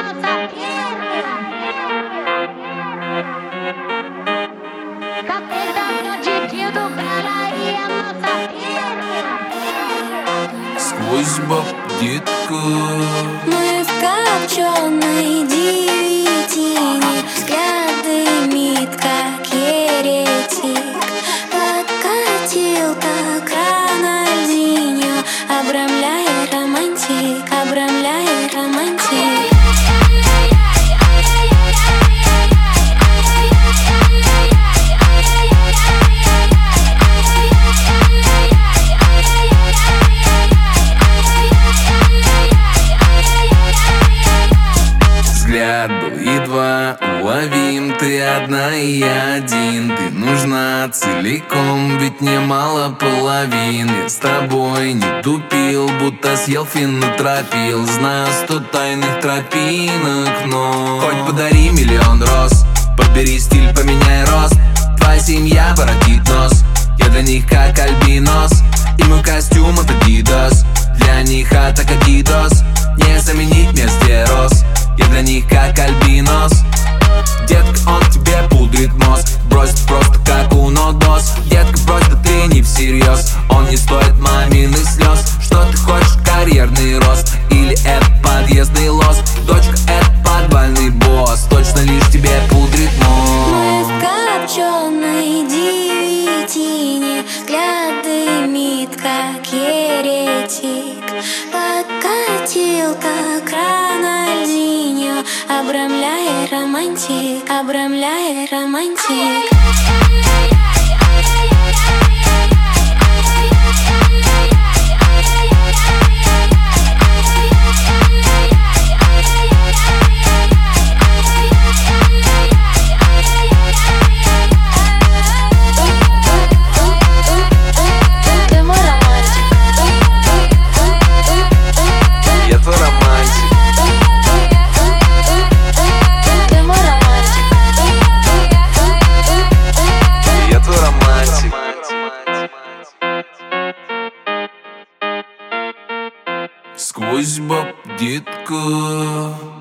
Сквозь баб, детка. Мы в копченой девятине, взгляд дымит, как еретик. Подкатил, как Рональдиньо, обрамляя романтик, обрамляя романтик. Взгляд был едва уловим, ты одна и я один. Ты нужна целиком, ведь не мало половин. Я с тобой не тупил, будто съел фенотропил. Знаю 100 тайных тропинок, но хоть подари миллион роз, подбери стиль, поменяй рост. Твоя семья воротит нос, я для них как альбинос. И мой костюм от Adidas, для них атака DDoS. Не заменить вместе роз, я для них как альбинос. Детка, он тебе пудрит мозг, бросит просто как унодос. Детка, брось, да ты не всерьез, он не стоит маминых слез. Что ты хочешь, карьерный рост или это подъездный лос? Дочка, это подвальный босс, точно лишь тебе пудрит мозг. Мы в копченой девятине, взгляд дымит, как еретик. Подкатил, как Рональдиньо, обрамляя романтик, обрамляя романтик. Сквозь баб, детка.